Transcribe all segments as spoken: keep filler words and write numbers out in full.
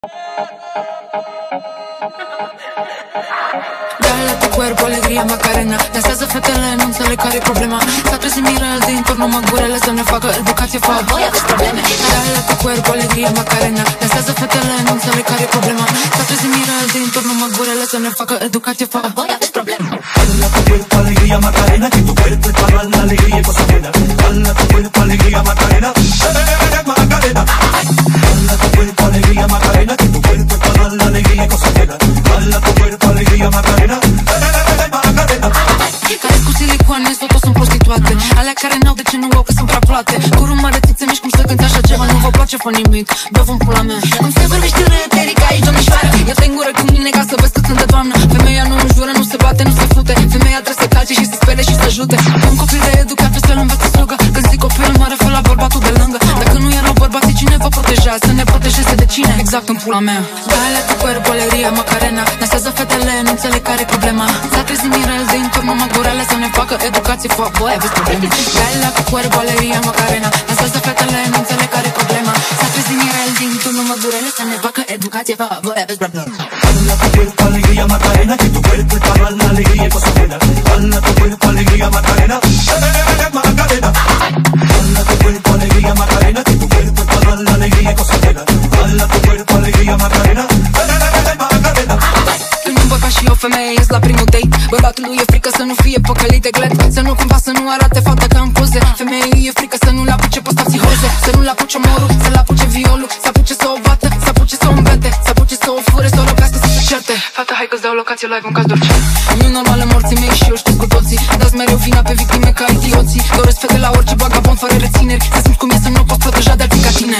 Dale tu cuerpo alegría Macarena. Dansează fetele, nu înțeleg care e problema. S-a trezit Mirel din turn, numai gurele să ne facă educație. Fac voi aveți probleme. Dale tu cuerpo alegría Macarena. Dansează fetele, nu înțeleg care e problema. S-a trezit Mirel din turn, numai gurele să ne facă educație. Fac voi aveți probleme. Dale tu cuerpo alegría Macarena, que tu cuerpo es para la alegría y cosa buena. Dale tu cuerpo alegría Macarena, Macarena. Dale tu cuerpo alegría Macarena, que tu cuerpo es para la alegría y cosa buena. Dale tu cuerpo alegría Macarena, Macarena. Care cu silicoane, totul sunt prostituate. Alea care n-au de ce nu au, că sunt prea plate. Cu rumare țițe mici, cum să cânti așa ceva. Nu vă place, fă nimic, dă-vă-n pula mea. Cum să vorbești târăteric aici, domnișoară. Eu te îngură cu mine ca să vezi că sunt de doamnă. Femeia nu înjură, nu se bate, nu se fute. Femeia trebuie să calce și să spele și să ajute. Un copil de educat, să-l înveți slugă. Când zic copil, mă refer la bărbatul de lângă. Dacă nu erau bărbații, cine vă proteja? Să ne protejeze de cine? Exact în pula mea. Dale tu cuerpo alegría Macarena. Dansează fetele, nu înțeleg care e problema. S-a trezit Mirel din turn, numai gurele să ne facă educație. Fac voi aveți probleme. Dale tu cuerpo alegría Macarena. Dansează fetele, nu înțeleg care e problema. S-a trezit Mirel din turn, numai gurele să ne facă educație. Fac voi aveți probleme. Dale tu cuerpo alegría Macarena, que tu cuerpo es para la alegría y cosa buena. Dale tu cuerpo alegría Macarena, Macarena. Dale tu cuerpo alegría Macarena, que tu cuerpo es para la alegría y cosa buena. Dale tu cuerpo alegría Macarena, Macarena. Când un bărbat și o femeie ies la primul date, bărbatului e frică să nu fie păcălit de glet. Să nu cumva să nu arate fata ca în poze. Femeii e frică să nu-l apuce posta psihoze. Să nu-l apuce morul, să-l apuce violul. Să apuce să o bată, să apuce să o îmbete. Să apuce să o fure, să o lovească, să se certe. Fata, hai că-ți dau locație live în caz de orice. Nu e normală morții mei și eu știu cu toții. Dați mereu vina pe victime ca idioții. Doresc fete la orice vagabond fără rețineri. Să simți cum e să nu poți proteja de alții ca tine.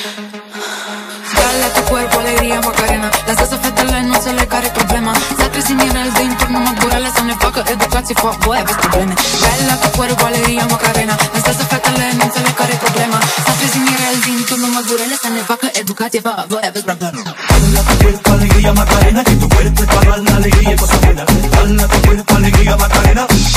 Dale tu cuerpo alegría Macarena. Dansează fetele, nu înțeleg care-i problema. S-a trezit Mirel din turn, numai gurele să ne facă educație. Fac voi aveți probleme. Dale tu cuerpo alegría Macarena. Dansează fetele, nu înțeleg care-i problema. S-a trezit Mirel din turn, numai gurele să ne facă educație. Fac voi aveți probleme. Dale tu cuerpo alegría Macarena, que tu cuerpo es para la alegría y cosa buena. Dale tu cuerpo alegría Macarena.